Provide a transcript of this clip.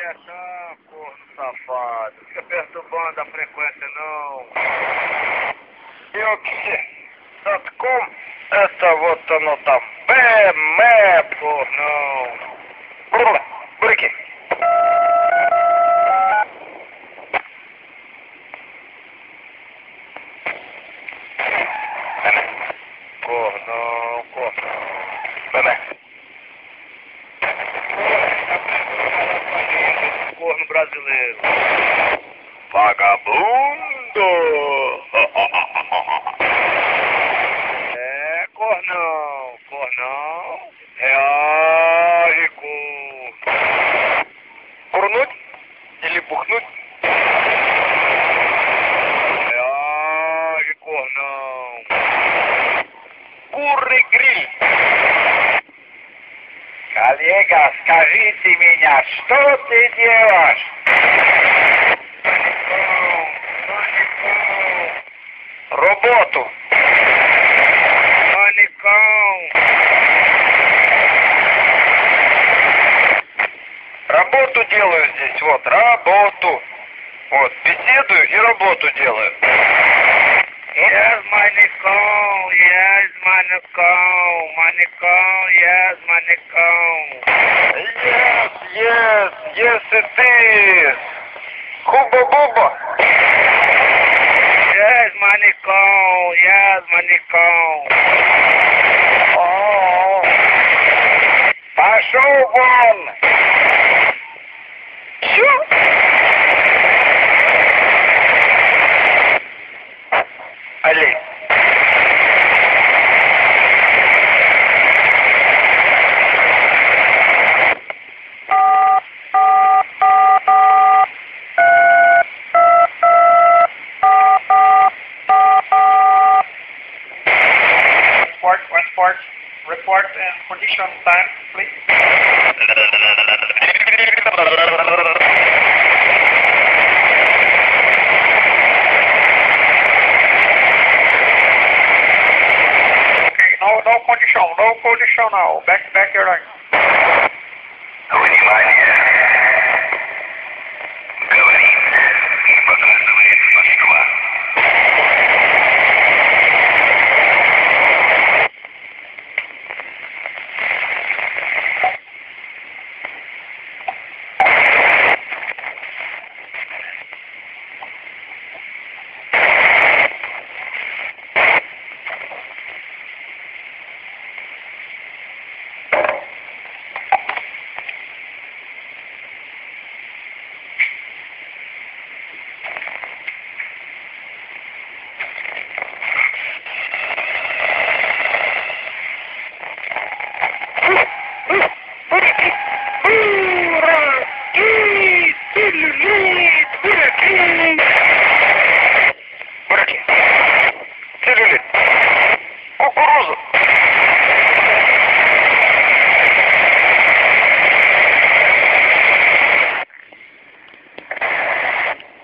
direção, corno safado. Fica perturbando a frequência, não. Eu que... .com, essa volta não tá bem, cornão. Por aqui. Cornão. Vai. Corno brasileiro. Vagabundo. É, cornão. Reage, corno. Cornut? Или бухнуть? Reage, cornão. Куры-гриль. Коллега, скажите меня, что ты делаешь? Работу. Маникão. Работу делаю здесь, вот, работу. Вот, беседую и работу делаю. Yes, manicão, yes, manicão. Yes, it is. Хуба-буба. Yes, manicão. Oh. Пошел вон. Чё? Олень. Report and condition time, please. Okay, no condition now. Back your line.